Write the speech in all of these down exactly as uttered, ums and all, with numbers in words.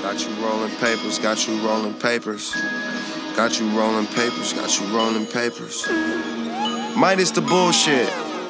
Got you rolling papers, got you rolling papers. Got you rolling papers, got you rolling papers. Minus the bullshit.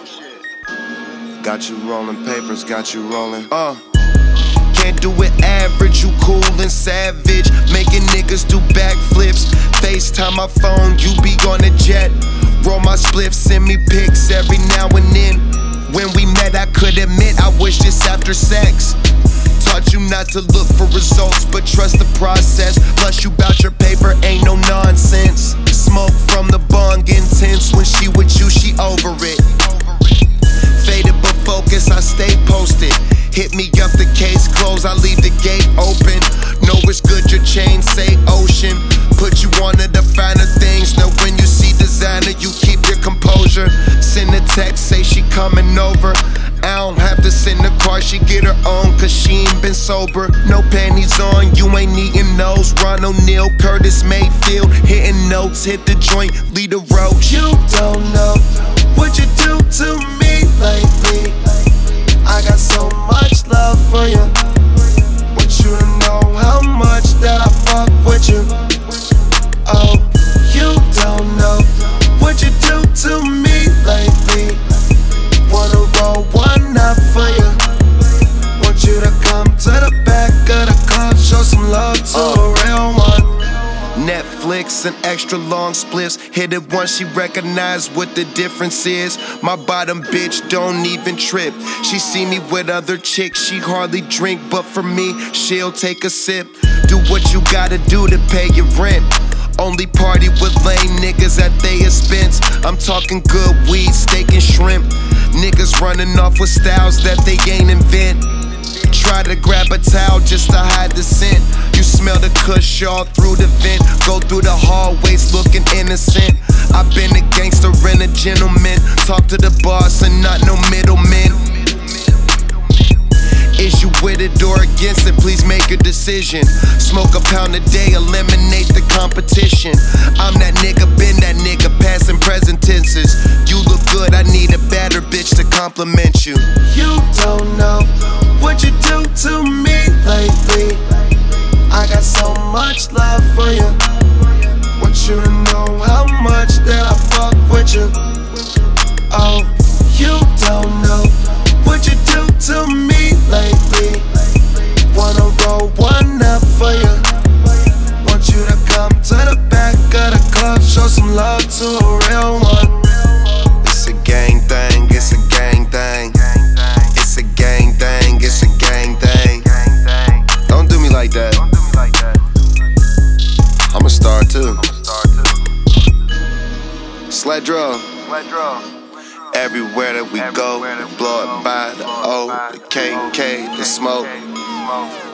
Got you rolling papers, got you rolling. Uh. Can't do it average, you cool and savage. Making niggas do backflips. FaceTime my phone, you be on a jet. Roll my spliff, send me pics every now and then. When we met, I could admit I wish this after sex. Taught you not to look for results, but trust the process. Plus you bout your paper, ain't no nonsense. Smoke from the bong intense. When she with you, she over it. Faded but focused, I stay posted. Hit me up, the case closed, I leave the gate open. Know it's good, your chain say ocean. Put you on to the finer things. Now when you see designer, you keep your composure. Send a text, say she coming over. I don't have to send the car, she get her own, cause she ain't been sober. No panties on, you ain't eating those. Ron O'Neal, Curtis Mayfield, hitting notes, hit the joint, lead the road. You don't know what you do to me lately. I got so much love for you. Want you to know how much that I fuck with you. Oh, you don't know what you do to me lately. Wanna roll one up for you. Want you to come to the back of the car, show some love to uh. a real one. Netflix and extra long spliffs. Hit it once, she recognize what the difference is. My bottom bitch don't even trip. She see me with other chicks, she hardly drink, but for me, she'll take a sip. Do what you gotta do to pay your rent. Only party with lame niggas at they expense. I'm talking good weed, steak and shrimp. Niggas running off with styles that they ain't invent. Try to grab a towel just to hide the scent. You smell the kush all through the vent. Go through the hallways looking innocent. I've been a gangster and a gentleman. Talk to the boss and not no middleman. Is you with it or against it? Please make a decision. Smoke a pound a day, eliminate the competition. I'm that nigga, been that nigga, past and present tenses. You look good, I need a better bitch to compliment you. You don't know what you do to me lately. I got so much love for you. Want you to know how much that I fuck with you. Oh, you don't know what you do to me lately. Wanna roll one up for you. Want you to come to the back of the club, show some love to a real one. It's a gang thing, it's a gang thing. It's a gang thing, it's a gang thing. Don't do me like that. I'm a star too. Sled draw. Everywhere that we go, blow it by the O, the K K, the smoke.